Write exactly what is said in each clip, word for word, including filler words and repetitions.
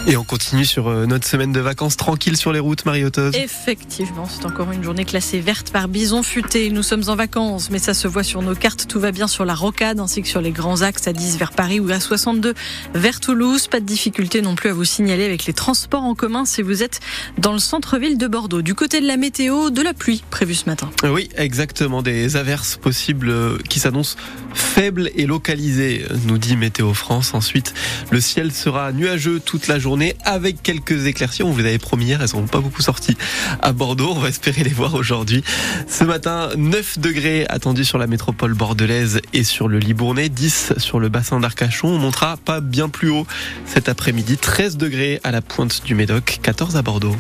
Et on continue sur notre semaine de vacances tranquille sur les routes, Marie-Auteuse. Effectivement, c'est encore une journée classée verte par Bison Futé. Nous sommes en vacances, mais ça se voit sur nos cartes. Tout va bien sur la rocade, ainsi que sur les grands axes A dix vers Paris ou A soixante-deux vers Toulouse. Pas de difficulté non plus à vous signaler avec les transports en commun si vous êtes dans le centre-ville de Bordeaux. Du côté de la météo, de la pluie prévue ce matin. Oui, exactement. Des averses possibles qui s'annoncent faibles et localisées, nous dit Météo France. Ensuite, le ciel sera nuageux toute la journée avec quelques éclaircies. On vous avait promis hier, elles ne sont pas beaucoup sorties à Bordeaux. On va espérer les voir aujourd'hui. Ce matin, neuf degrés attendus sur la métropole bordelaise et sur le Libournais, dix sur le bassin d'Arcachon. On montera pas bien plus haut cet après-midi, treize degrés à la pointe du Médoc, quatorze à Bordeaux.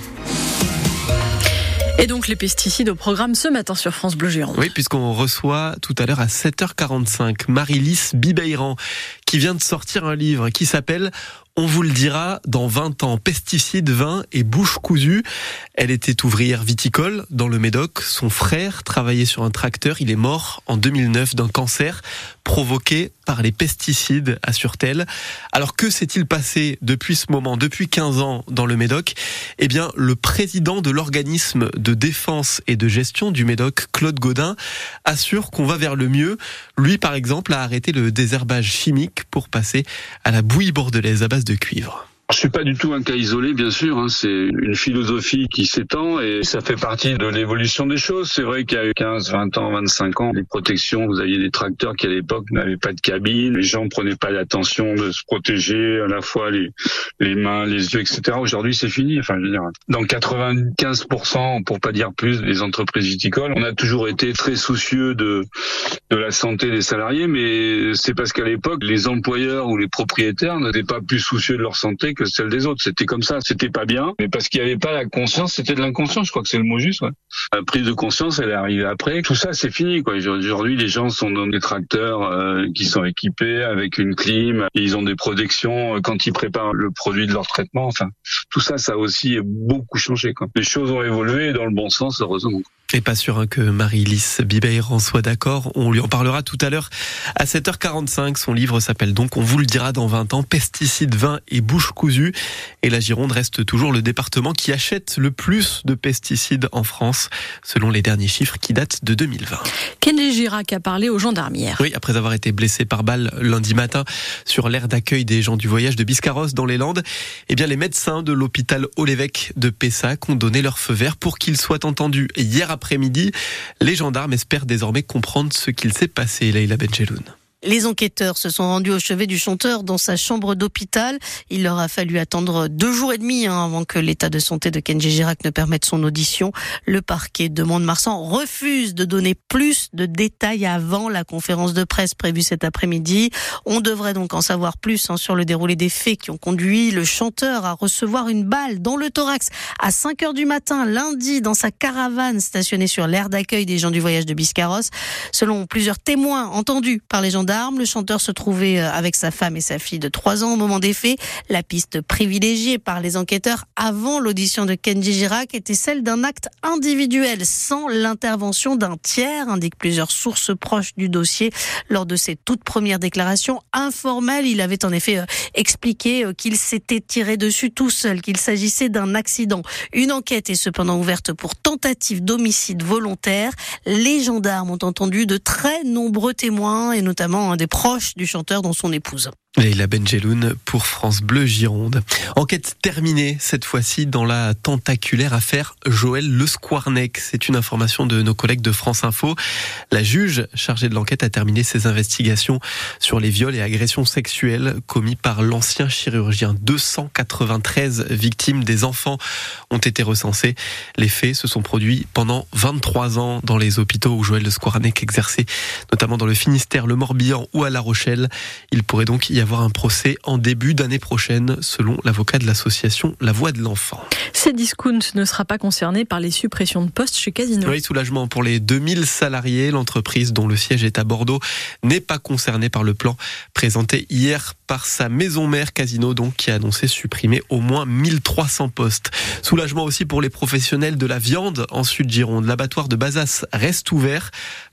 Et donc les pesticides au programme ce matin sur France Bleu Gironde. Oui, puisqu'on reçoit tout à l'heure à sept heures quarante-cinq Marie-Lys Bibeyran qui vient de sortir un livre qui s'appelle « On vous le dira dans vingt ans, pesticides, vin et bouche cousue ». Elle était ouvrière viticole dans le Médoc. Son frère travaillait sur un tracteur. Il est mort en deux mille neuf d'un cancer provoqué par les pesticides, assure-t-elle. Alors que s'est-il passé depuis ce moment, depuis quinze ans dans le Médoc ? Eh bien, le président de l'organisme de défense et de gestion du Médoc, Claude Gaudin, assure qu'on va vers le mieux. Lui, par exemple, a arrêté le désherbage chimique pour passer à la bouillie bordelaise à base de cuivre. Je suis pas du tout un cas isolé, bien sûr. Hein. C'est une philosophie qui s'étend et ça fait partie de l'évolution des choses. C'est vrai qu'il y a eu quinze, vingt ans, vingt-cinq ans, les protections, vous aviez des tracteurs qui à l'époque n'avaient pas de cabine. Les gens prenaient pas l'attention de se protéger à la fois les les mains, les yeux, et cetera. Aujourd'hui, c'est fini. Enfin, je veux dire, dans quatre-vingt-quinze pour cent, pour pas dire plus, des entreprises viticoles, on a toujours été très soucieux de de la santé des salariés, mais c'est parce qu'à l'époque, les employeurs ou les propriétaires n'étaient pas plus soucieux de leur santé que celle des autres. C'était comme ça, c'était pas bien, mais parce qu'il n'y avait pas la conscience, c'était de l'inconscience, je crois que c'est le mot juste. Ouais. La prise de conscience, elle est arrivée après. Tout ça, c'est fini, quoi. Aujourd'hui, les gens sont dans des tracteurs euh, qui sont équipés avec une clim, et ils ont des protections euh, quand ils préparent le produit de leur traitement. Enfin, tout ça, ça a aussi beaucoup changé, quoi. Les choses ont évolué dans le bon sens, heureusement. Et pas sûr hein, que Marie-Lys Bibeyran soit d'accord. On lui en parlera tout à l'heure à sept heures quarante-cinq. Son livre s'appelle donc « On vous le dira dans vingt ans, pesticides, vin et bouche cousue ». Et la Gironde reste toujours le département qui achète le plus de pesticides en France, selon les derniers chiffres qui datent de deux mille vingt. Kenji Girac a parlé aux gendarmes hier. Oui, après avoir été blessé par balle lundi matin sur l'aire d'accueil des gens du voyage de Biscarrosse dans les Landes, eh bien les médecins de l'hôpital Haut-l'Évêque de Pessac ont donné leur feu vert pour qu'il soit entendu hier après-midi. Les gendarmes espèrent désormais comprendre ce qu'il s'est passé, Leïla Benjeloun. Les enquêteurs se sont rendus au chevet du chanteur dans sa chambre d'hôpital. Il leur a fallu attendre deux jours et demi hein, avant que l'état de santé de Kenji Girac ne permette son audition. Le parquet de Mont-de-Marsan refuse de donner plus de détails avant la conférence de presse prévue cet après-midi. On devrait donc en savoir plus hein, sur le déroulé des faits qui ont conduit le chanteur à recevoir une balle dans le thorax à cinq heures du matin lundi dans sa caravane stationnée sur l'aire d'accueil des gens du voyage de Biscarrosse. Selon plusieurs témoins entendus par les gendarmes, le chanteur se trouvait avec sa femme et sa fille de trois ans au moment des faits. La piste privilégiée par les enquêteurs avant l'audition de Kenji Girac était celle d'un acte individuel sans l'intervention d'un tiers, indiquent plusieurs sources proches du dossier. Lors de ses toutes premières déclarations informelles, il avait en effet expliqué qu'il s'était tiré dessus tout seul, qu'il s'agissait d'un accident. Une enquête est cependant ouverte pour tentative d'homicide volontaire. Les gendarmes ont entendu de très nombreux témoins et notamment un des proches du chanteur dont son épouse. Leïla Benjeloun pour France Bleu Gironde. Enquête terminée cette fois-ci dans la tentaculaire affaire Joël Le Squarnec. C'est une information de nos collègues de France Info. La juge chargée de l'enquête a terminé ses investigations sur les viols et agressions sexuelles commis par l'ancien chirurgien. deux cent quatre-vingt-treize victimes des enfants ont été recensées. Les faits se sont produits pendant vingt-trois ans dans les hôpitaux où Joël Le Squarnec exerçait, notamment dans le Finistère, le Morbihan ou à La Rochelle. Il pourrait donc y avoir un procès en début d'année prochaine, selon l'avocat de l'association La Voix de l'Enfant. Cdiscount ne sera pas concerné par les suppressions de postes chez Casino. Oui, soulagement pour les deux mille salariés. L'entreprise, dont le siège est à Bordeaux, n'est pas concernée par le plan présenté hier par sa maison mère Casino, donc, qui a annoncé supprimer au moins mille trois cents postes. Soulagement aussi pour les professionnels de la viande en Sud-Gironde. L'abattoir de Bazas reste ouvert.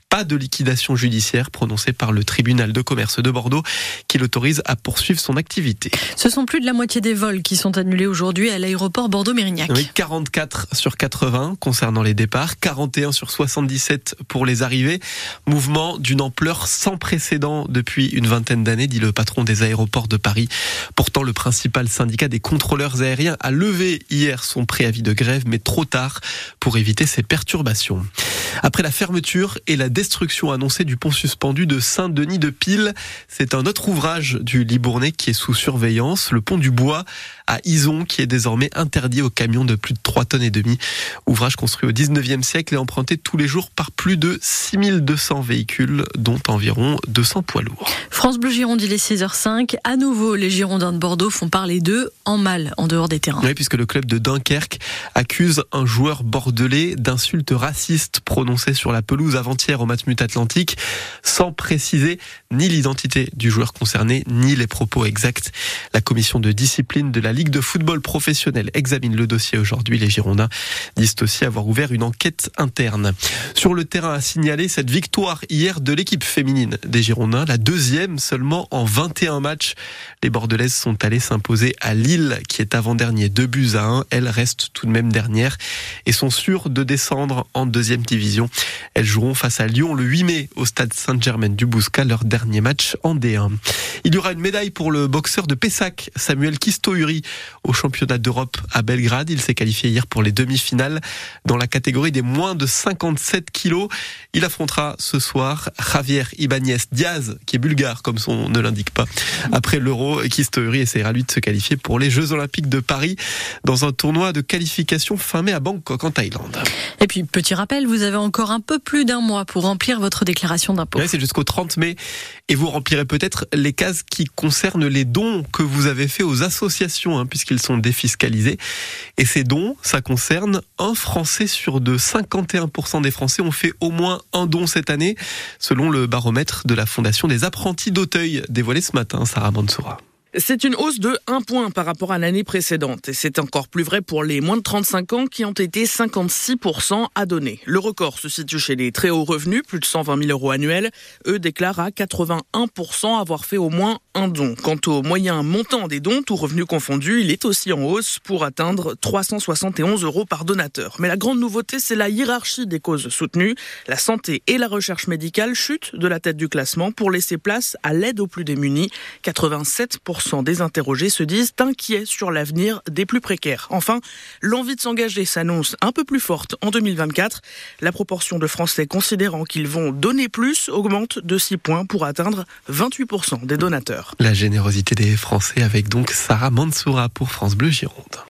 Pas de liquidation judiciaire prononcée par le tribunal de commerce de Bordeaux qui l'autorise à poursuivre son activité. Ce sont plus de la moitié des vols qui sont annulés aujourd'hui à l'aéroport Bordeaux-Mérignac. Oui, quarante-quatre sur quatre-vingts concernant les départs, quarante et un sur soixante-dix-sept pour les arrivées. Mouvement d'une ampleur sans précédent depuis une vingtaine d'années, dit le patron des aéroports de Paris. Pourtant, le principal syndicat des contrôleurs aériens a levé hier son préavis de grève, mais trop tard pour éviter ces perturbations. Après la fermeture et la destruction annoncée du pont suspendu de Saint-Denis-de-Pile, c'est un autre ouvrage du Libournais qui est sous surveillance, le pont du Bois à Izon, qui est désormais interdit aux camions de plus de trois tonnes et demie. Ouvrage construit au dix-neuvième siècle et emprunté tous les jours par plus de six mille deux cents véhicules, dont environ deux cents poids lourds. France Bleu Gironde, il est six heures cinq. À nouveau, les Girondins de Bordeaux font parler d'eux en mal, en dehors des terrains. Oui, puisque le club de Dunkerque accuse un joueur bordelais d'insultes racistes prononcées sur la pelouse avant-hier au Matmut Atlantique, sans préciser ni l'identité du joueur concerné, ni les propos exacts. La commission de discipline de la Ligue de football professionnel examine le dossier aujourd'hui. Les Girondins disent aussi avoir ouvert une enquête interne. Sur le terrain, à signaler cette victoire hier de l'équipe féminine des Girondins, la deuxième seulement en vingt et un matchs. Les Bordelaises sont allées s'imposer à Lille, qui est avant-dernier, deux buts à un. Elles restent tout de même dernières et sont sûres de descendre en deuxième division. Elles joueront face à Lyon le huit mai au stade Sainte-Germaine-du-Bouscat, leur dernier match en D un. Il y aura une médaille pour le boxeur de Pessac, Samuel Kisto-Uri, au championnat d'Europe à Belgrade. Il s'est qualifié hier pour les demi-finales dans la catégorie des moins de cinquante-sept kilos. Il affrontera ce soir Javier Ibáñez Diaz, qui est bulgare, comme son nom ne l'indique pas. Après l'Euro, Kisto-Uri essaiera lui de se qualifier pour les Jeux Olympiques de Paris dans un tournoi de qualification fin mai à Bangkok, en Thaïlande. Et puis, petit rappel, vous avez encore un peu plus d'un mois pour remplir votre déclaration d'impôt. Ouais, c'est jusqu'au trente mai et vous remplirez peut-être les cases qui concernent les dons que vous avez faits aux associations, hein, puisqu'ils sont défiscalisés. Et ces dons, ça concerne un Français sur deux. cinquante et un pour cent des Français ont fait au moins un don cette année, selon le baromètre de la Fondation des apprentis d'Auteuil, dévoilé ce matin, Sarah Mansoura. C'est une hausse de un point par rapport à l'année précédente. Et c'est encore plus vrai pour les moins de trente-cinq ans qui ont été cinquante-six pour cent à donner. Le record se situe chez les très hauts revenus, plus de cent vingt mille euros annuels. Eux déclarent à quatre-vingt-un pour cent avoir fait au moins un don. Quant au moyen montant des dons, tous revenus confondus, il est aussi en hausse pour atteindre trois cent soixante et onze euros par donateur. Mais la grande nouveauté, c'est la hiérarchie des causes soutenues. La santé et la recherche médicale chutent de la tête du classement pour laisser place à l'aide aux plus démunis. quatre-vingt-sept pour cent des interrogés se disent inquiets sur l'avenir des plus précaires. Enfin, l'envie de s'engager s'annonce un peu plus forte en deux mille vingt-quatre. La proportion de Français considérant qu'ils vont donner plus augmente de six points pour atteindre vingt-huit pour cent des donateurs. La générosité des Français avec donc Sarah Mansoura pour France Bleu Gironde.